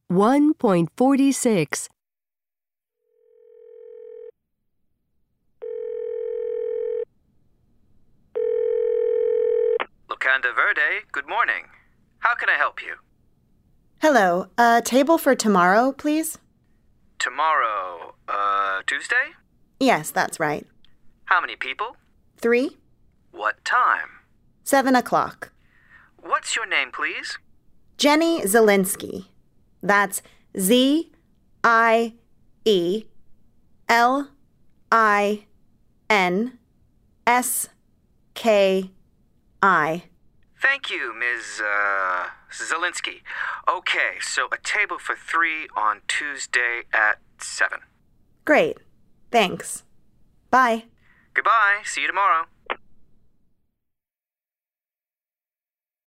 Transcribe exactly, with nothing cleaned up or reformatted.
one point four six. Locanda Verde, good morning. How can I help you? Hello. A table for tomorrow, please? Tomorrow, uh, Tuesday? Yes, that's right. How many people? Three? What time? Seven o'clock. What's your name, please? Jenny Zielinski. That's Z I E L I N S K I. Thank you, Miz Uh, Zielinski. Okay, so a table for three on Tuesday at seven. Great. Thanks. Bye. Goodbye. See you tomorrow.